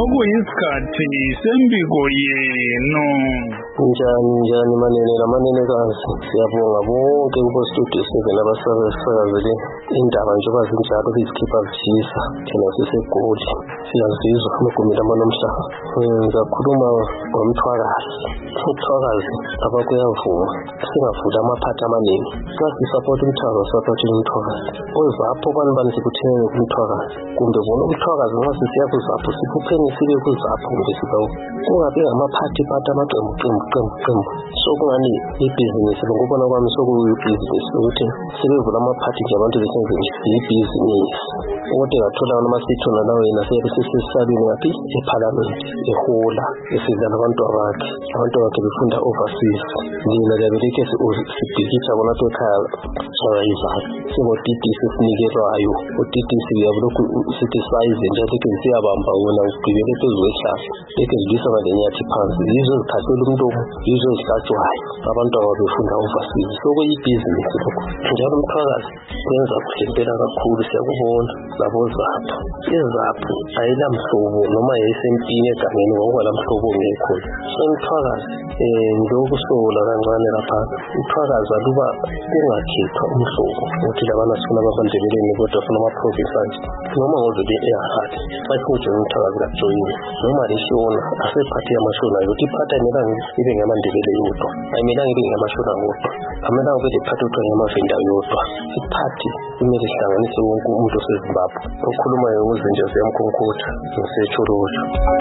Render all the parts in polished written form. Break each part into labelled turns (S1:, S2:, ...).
S1: okuyisikhathi sembiko yenu.
S2: Njani manene kazi. Siyabonga bonke kubostudio 7 abasakazele indaba njengoba zinjalo izikhipha zishisa thina sisegoli siyazizwa amagumbi amanomhlaba. Ngizakhuluma ngomthwakazi. Umthwakazi abakuyavuma singavula amaphathi amaningi sasisupport umthwakazi ozapho bani sikuthenge umthwakazi kumbe bona umthwakazi nxa sisiya kuzapho sikupheni sibe kuzapho kumbe sibawo kungabe amaphathi qembu so kungani ibhizinisi ngokubona kwami sokuyibhizinisi ukuthi sebevula amaphathi nje abantu besenze ibhizinisi ukuthi ngathola noma sithona nawe yena sesisabini ngaphi eParliament ehola esidlala abantu bakhe befunda overseas nina labeleke sibhikisha bona ekhaya sayizana singo-TT sesinikelwayo u-TT uyabulokhu sithi size njalo ke siyabamba wona ugqibele phezu kwehlahla eke zilisa ngalenyathi phansi yizo zikhathela umntomo yizo zihlatshwayo abantu ababefunda overseas sokuyibhizinisi lokho njalo umthwakazi wenza kuhle impela kakhulu siyakubona labo zapho izapho ayilamhlobo noma yayisempini egangeni ngokwala mhlobo ngekho umthwakazi ndokusola kancane lapha umthwakazi aluba kungakhethwa umhlobo ukuthi labana sifuna abandebeleni kodwa sifuna ama-provinces noma ngozebe ehali bayifuje umthwakazi kajoyini noma lishona asephathi yamashona ukuthi iphathi ayimelanga ibe ngamandebele yodwa ayimelanga ibe ngamashona wodwa ayimelanga ube lephathi odwa ngamavenda yodwa iphathi kumele ihlanganise wonke umuntu osezimbabwe okhulumayo ukuzinja ziyamkhonkotha ngisetsholosho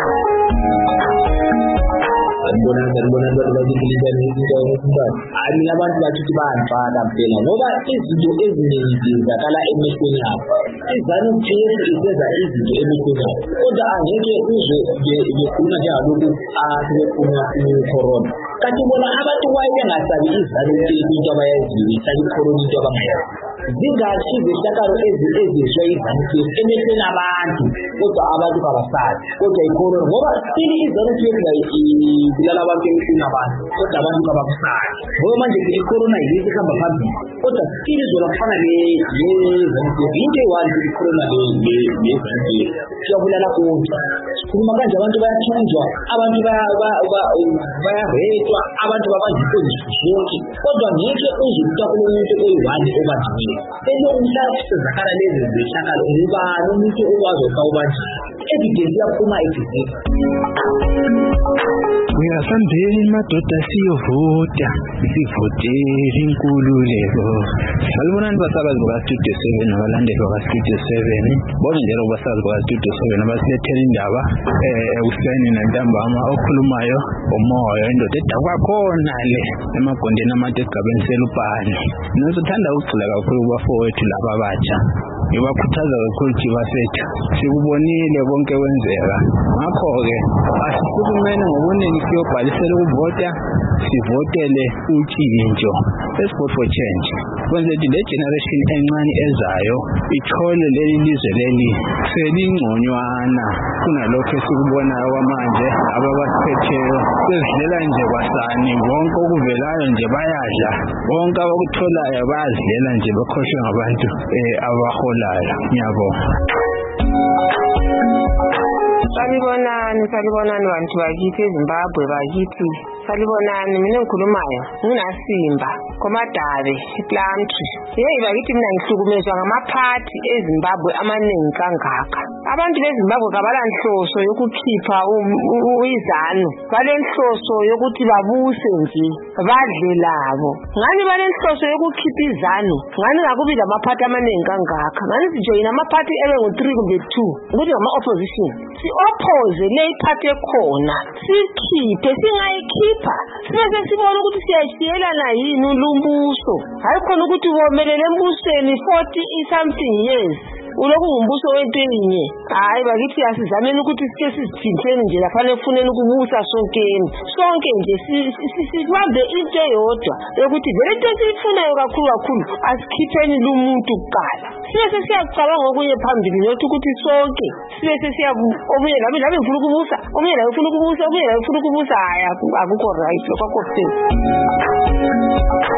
S3: Sanibona abantu bathi bayafana phela ngoba izinto eziningi zizakala emehlweni apha izanu phela izenza izinto emehlweni apha kodwa angeke uze bekhuluma njengalokhu asebefuna i-corona kanti bona abantu wayengasabi izanu into abayaziyo isabi i-corona into abangayazi zingathi izehlakalo ezisho izanu emehlweni abantu kodwa abantu babasazi kodwa i-corona ngoba sili izanu ibulala abantu emehlweni abantu kodwa abantu babasazi ngoba manje i-corona yiyo ihamba phambili kodwa sili zona kufana into eyi-1 i-corona lezansi siyabulala konke sikhuluma kanje abantu bayathunjwa abantu bayarethwa abantu babanjiswe zonke kodwa ngeke uze ukuthi kulomuntu oyi-1 obanjiwe elomhlaba sezakhala lezi zehlakalo ngubani umuntu okwazi ukuba ubanjiwe evidence yaphuma ebhizinisi.
S1: Uyasambeni madoda siyovota sivotele inkululeko. Salibonani basabazi bakaStudio 7 nabalandeli bakaStudio 7 bonke njalo basazi bakaStudio 7 abasilethela indaba ekuseni nantambama okhulumayo umoya indoda edakwa khona le emagondeni amade esigabeni selupani nozothanda ukugxila kakhulu kubafowethu laba abatsha ngibakhuthaza kakhulu ukuthi bafethu sikubonile konke kwenzeka ngakho-ke asisukumene ngobuningi siyobhalisela ukuvota sivotele utshintsho let's vote for change kwenze ukuthi le generation encane ezayo ithole leli lizwe leli selingconywana kunalokho esikubonayo kwamanje ababasiphetheyo bezidlela nje kwasani bonke okuvelayo nje bayadla bonke abakutholayo bayazidlela nje bekhohlwe ngabantu abaholayo. Ngiyabonga.
S4: Salibonani bantu bakithi eZimbabwe bakithi. Salibonani mina engikhulumayo nginasimba koMadabe ePlumtree. Hey bakithi mina ngihlukumezwa ngamaphathi eZimbabwe amaningi kangaka. Abantu beZimbabwe kabalanhloso yokukhipha izanu. Balenhloso yokuthi babuse nje badle labo. Ngani balenhloso yokukhipha izanu. Ngani ngakubi lamaphathi amaningi kangaka. Ngani sijoyina amaphathi engu-3 kumbe 2 ukuthi ngama-opposition. Si-oppose le iphathi ekhona. Sikhiphe singayikhipha. Sibe sibona ukuthi siyashiyelana yini ulumbuso. Hayi khona ukuthi womelele embusweni 40-something years. Uloku ngumbuso wento enye. Hayi bakithi asizameni ukuthi sike sizithinteni nje lafanele kufuneni ukubusa sonke nje sibambe into eyodwa yokuthi vele into esiyifunayo kakhulu asikhipheni lumuntu kuqala sibe sesiyacabanga okunye phambili nokuthi ukuthi sonke sibe sesiya omunye labe ngifuna ukubusa omunye labe ufuna ukubusa omunye labe ufuna ukubusa hayi akukho right lokho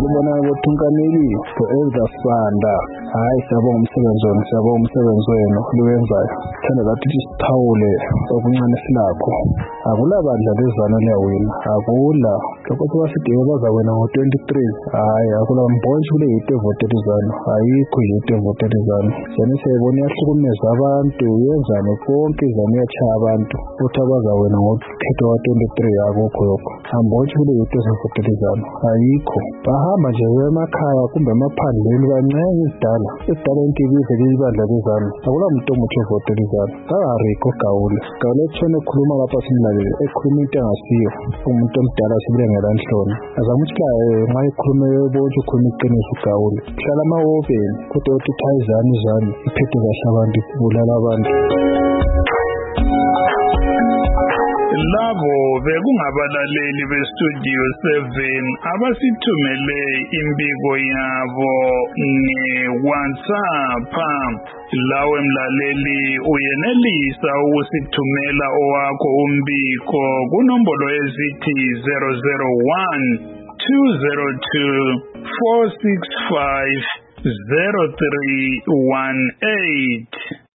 S1: salibona bothunkameli Elder Sanda hayi siyabonga umsebenzi wenu liwenzayo thanda lathi sithawule okuncane silakho akulabandla lezana liyawina akula lokho wasidinga bazawena ngo-23 hayi akula mbonje kule yite voterizano ayikho yite voterizano sena siyayibona iyahlukumeza abantu yenzani konke izama iyachaya abantu uthi abazawena ngokhetho wa-23 akukho yokho ambonje kule yite voterizano ayikho bahamba nje emakhaya kumbe emaphandleni kancane isidala intibize libandla lezana akula muntu omuthi ovoterizano kaharikho gawule etshone ekhuluma lapha simlalele ekhuluma into engasiyo umuntu omdala sibulengela nhloni azama ukuthi nxa ekhulume bonke ukhuluma iqiniso gawule hlala amahobeni kodwa uthi thayizani iphethe kahle abantu ibulala abantu
S5: labo bekungabalaleli bestudio 7 abasithumele imbiko yabo nge-WhatsApp. Lawe mlaleli uyenelisa ukusithumela owakho umbiko kunombolo ezithi 001 202 465 0318.